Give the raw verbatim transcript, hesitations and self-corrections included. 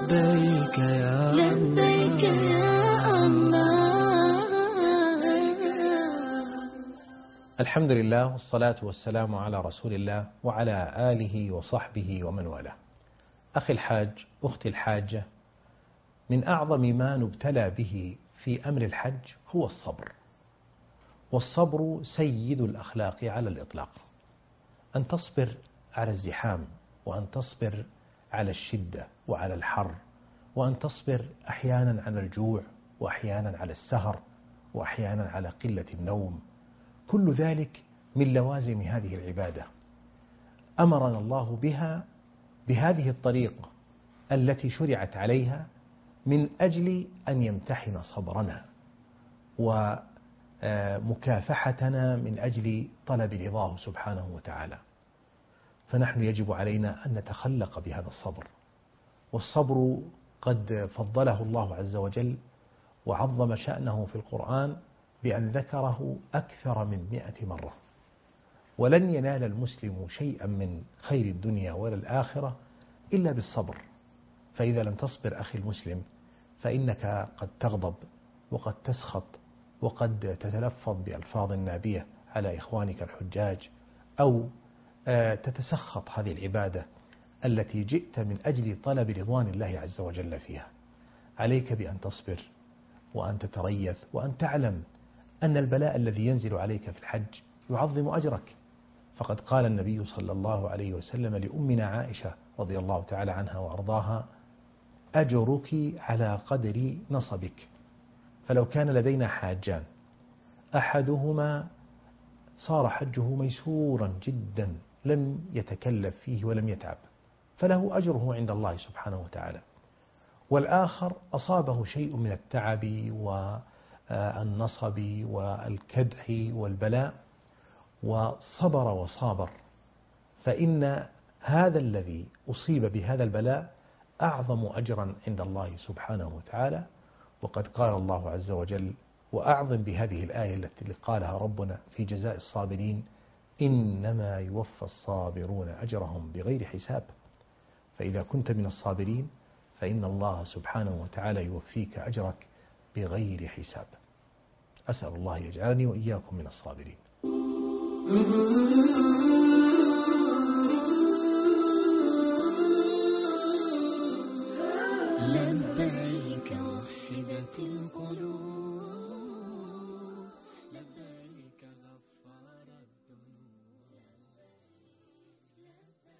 لبيك يا لبيك يا الله. الحمد لله والصلاة والسلام على رسول الله وعلى آله وصحبه ومن والاه. أخي الحاج، أختي الحاجة، من أعظم ما نبتلى به في أمر الحج هو الصبر، والصبر سيد الأخلاق على الإطلاق. أن تصبر على الزحام، وأن تصبر على الشدة وعلى الحر، وأن تصبر أحيانا على الجوع، وأحيانا على السهر، وأحيانا على قلة النوم. كل ذلك من لوازم هذه العبادة، أمرنا الله بها بهذه الطريقة التي شرعت عليها من أجل أن يمتحن صبرنا ومكافحتنا من أجل طلب رضاه سبحانه وتعالى. فنحن يجب علينا أن نتخلق بهذا الصبر، والصبر قد فضله الله عز وجل وعظم شأنه في القرآن بأن ذكره أكثر من مئة مرة. ولن ينال المسلم شيئا من خير الدنيا ولا الآخرة إلا بالصبر. فإذا لم تصبر أخي المسلم فإنك قد تغضب، وقد تسخط، وقد تتلفظ بألفاظ نابية على إخوانك الحجاج، أو تتسخط هذه العبادة التي جئت من أجل طلب رضوان الله عز وجل فيها. عليك بأن تصبر، وأن تتريث، وأن تعلم أن البلاء الذي ينزل عليك في الحج يعظم أجرك. فقد قال النبي صلى الله عليه وسلم لأمنا عائشة رضي الله تعالى عنها وأرضاها: أجرك على قدر نصبك. فلو كان لدينا حاجان، أحدهما صار حجه ميسورا جدا، لم يتكلف فيه ولم يتعب، فله أجره عند الله سبحانه وتعالى. والآخر أصابه شيء من التعب والنصب والكدح والبلاء وصبر وصابر، فإن هذا الذي أصيب بهذا البلاء أعظم أجرا عند الله سبحانه وتعالى. وقد قال الله عز وجل، وأعظم بهذه الآية التي قالها ربنا في جزاء الصابرين: إنما يوفى الصابرون أجرهم بغير حساب. فإذا كنت من الصابرين فإن الله سبحانه وتعالى يوفيك أجرك بغير حساب. أسأل الله يجعلني وإياكم من الصابرين. لبيك وحدت القلوب.